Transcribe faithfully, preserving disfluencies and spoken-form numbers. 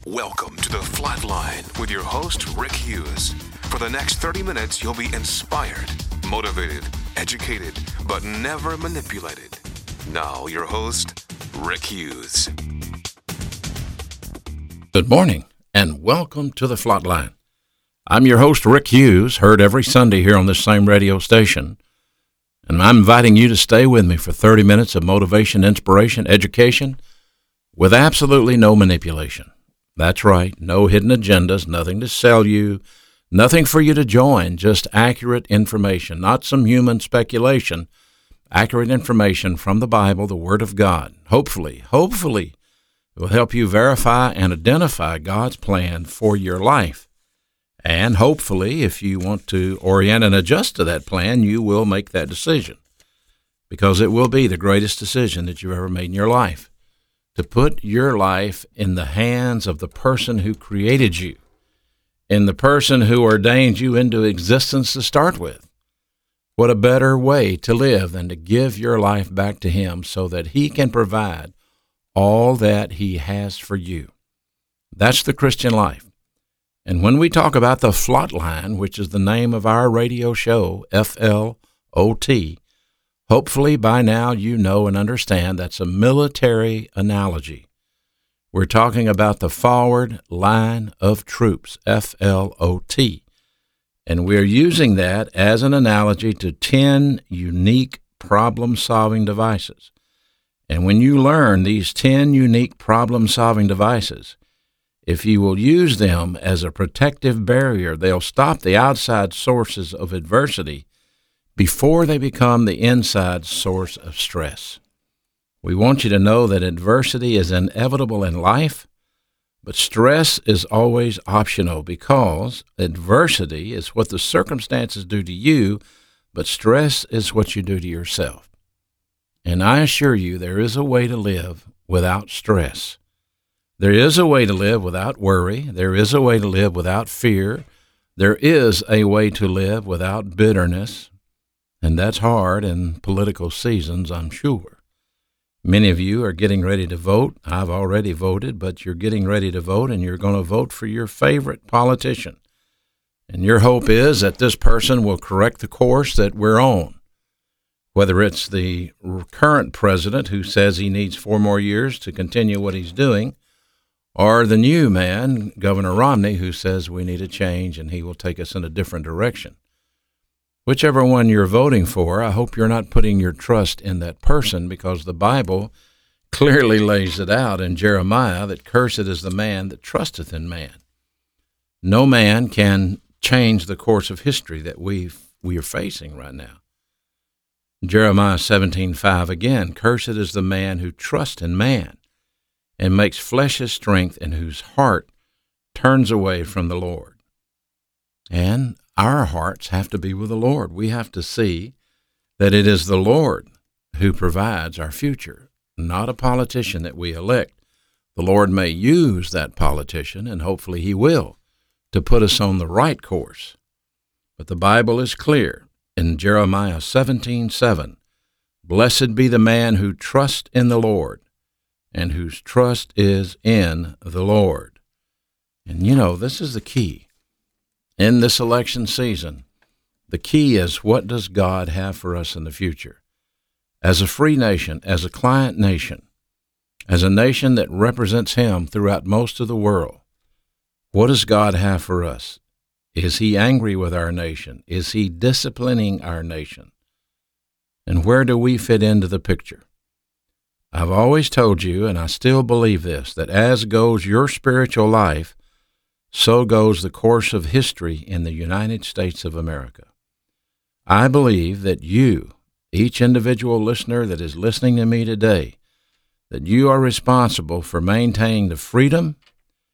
Welcome to The Flatline with your host, Rick Hughes. For the next thirty minutes, you'll be inspired, motivated, educated, but never manipulated. Now, your host, Rick Hughes. Good morning, and welcome to The Flatline. I'm your host, Rick Hughes, heard every Sunday here on this same radio station. And I'm inviting you to stay with me for thirty minutes of motivation, inspiration, education, with absolutely no manipulation. That's right, no hidden agendas, nothing to sell you, nothing for you to join, just accurate information, not some human speculation, accurate information from the Bible, the Word of God. Hopefully, hopefully, it will help you verify and identify God's plan for your life. And hopefully, if you want to orient and adjust to that plan, you will make that decision, because it will be the greatest decision that you've ever made in your life. To put your life in the hands of the person who created you, in the person who ordained you into existence to start with. What a better way to live than to give your life back to Him so that He can provide all that He has for you. That's the Christian life. And when we talk about the Flatline, which is the name of our radio show, F L O T, hopefully by now you know and understand that's a military analogy. We're talking about the forward line of troops, F L O T. And we're using that as an analogy to ten unique problem-solving devices. And when you learn these ten unique problem-solving devices, if you will use them as a protective barrier, they'll stop the outside sources of adversity before they become the inside source of stress. We want you to know that adversity is inevitable in life, but stress is always optional, because adversity is what the circumstances do to you, but stress is what you do to yourself. And I assure you, there is a way to live without stress. There is a way to live without worry. There is a way to live without fear. There is a way to live without bitterness. And that's hard in political seasons, I'm sure. Many of you are getting ready to vote. I've already voted, but you're getting ready to vote, and you're going to vote for your favorite politician. And your hope is that this person will correct the course that we're on. Whether it's the current president who says he needs four more years to continue what he's doing, or the new man, Governor Romney, who says we need a change and he will take us in a different direction. Whichever one you're voting for, I hope you're not putting your trust in that person, because the Bible clearly lays it out in Jeremiah that cursed is the man that trusteth in man. No man can change the course of history that we we are facing right now. Jeremiah seventeen five again, cursed is the man who trusts in man and makes flesh his strength, and whose heart turns away from the Lord. And our hearts have to be with the Lord. We have to see that it is the Lord who provides our future, not a politician that we elect. The Lord may use that politician, and hopefully He will, to put us on the right course. But the Bible is clear in Jeremiah seventeen seven, blessed be the man who trusts in the Lord, and whose trust is in the Lord. And you know, this is the key. In this election season, the key is, what does God have for us in the future? As a free nation, as a client nation, as a nation that represents Him throughout most of the world, what does God have for us? Is He angry with our nation? Is He disciplining our nation? And where do we fit into the picture? I've always told you, and I still believe this, that as goes your spiritual life, so goes the course of history in the United States of America. I believe that you, each individual listener that is listening to me today, that you are responsible for maintaining the freedom